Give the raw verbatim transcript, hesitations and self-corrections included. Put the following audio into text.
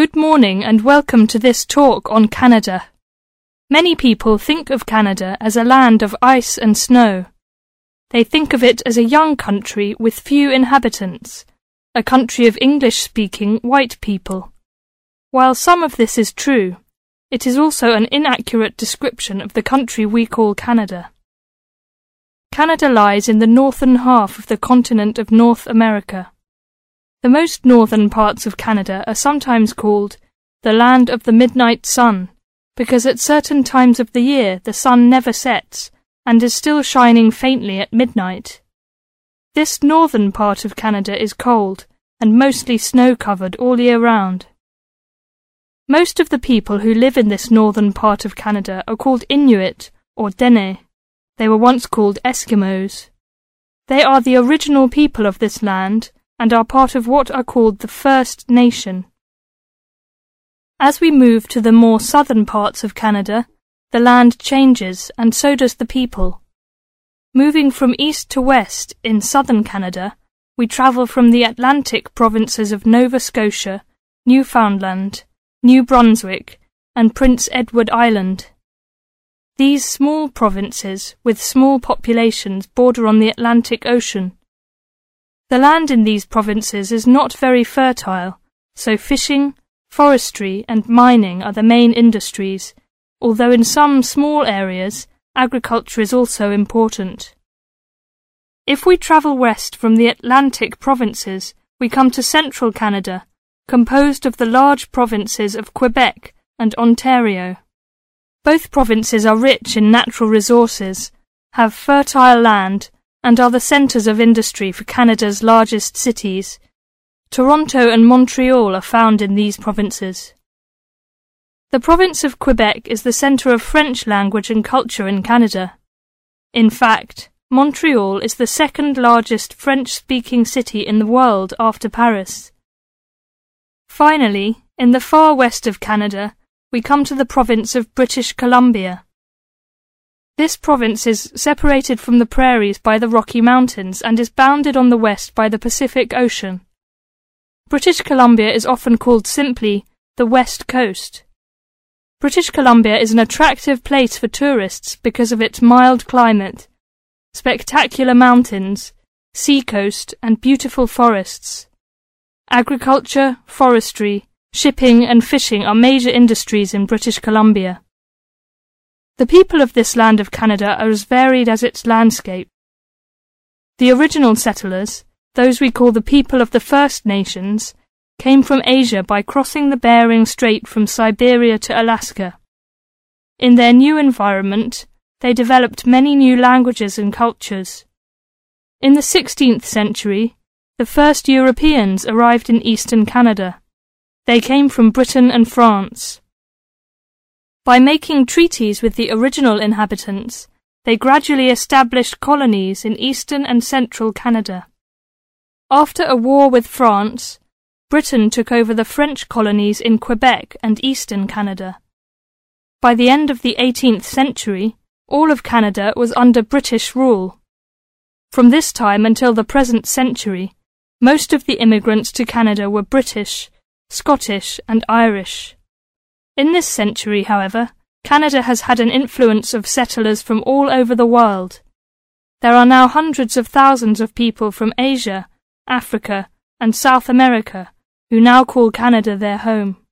Good morning and welcome to this talk on Canada. Many people think of Canada as a land of ice and snow. They think of it as a young country with few inhabitants, a country of English-speaking white people. While some of this is true, it is also an inaccurate description of the country we call Canada. Canada lies in the northern half of the continent of North America. The most northern parts of Canada are sometimes called the land of the midnight sun, because at certain times of the year the sun never sets and is still shining faintly at midnight. This northern part of Canada is cold and mostly snow-covered all year round. Most of the people who live in this northern part of Canada are called Inuit or Dene. They were once called Eskimos. They are the original people of this land and are part of what are called the First Nation. As we move to the more southern parts of Canada, the land changes and so does the people. Moving from east to west in southern Canada, we travel from the Atlantic provinces of Nova Scotia, Newfoundland, New Brunswick, and Prince Edward Island. These small provinces with small populations border on the Atlantic Ocean. The land in these provinces is not very fertile, so fishing, forestry and mining are the main industries, although in some small areas agriculture is also important. If we travel west from the Atlantic provinces, we come to central Canada, composed of the large provinces of Quebec and Ontario. Both provinces are rich in natural resources, have fertile land, and are the centres of industry for Canada's largest cities. Toronto and Montreal are found in these provinces. The province of Quebec is the centre of French language and culture in Canada. In fact, Montreal is the second largest French-speaking city in the world after Paris. Finally, in the far west of Canada, we come to the province of British Columbia. This province is separated from the prairies by the Rocky Mountains and is bounded on the west by the Pacific Ocean. British Columbia is often called simply the West Coast. British Columbia is an attractive place for tourists because of its mild climate, spectacular mountains, seacoast, and beautiful forests. Agriculture, forestry, shipping and fishing are major industries in British Columbia. The people of this land of Canada are as varied as its landscape. The original settlers, those we call the people of the First Nations, came from Asia by crossing the Bering Strait from Siberia to Alaska. In their new environment, they developed many new languages and cultures. In the sixteenth century, the first Europeans arrived in eastern Canada. They came from Britain and France. By making treaties with the original inhabitants, they gradually established colonies in eastern and central Canada. After a war with France, Britain took over the French colonies in Quebec and eastern Canada. By the end of the eighteenth century, all of Canada was under British rule. From this time until the present century, most of the immigrants to Canada were British, Scottish and Irish. In this century, however, Canada has had an influence of settlers from all over the world. There are now hundreds of thousands of people from Asia, Africa, and South America who now call Canada their home.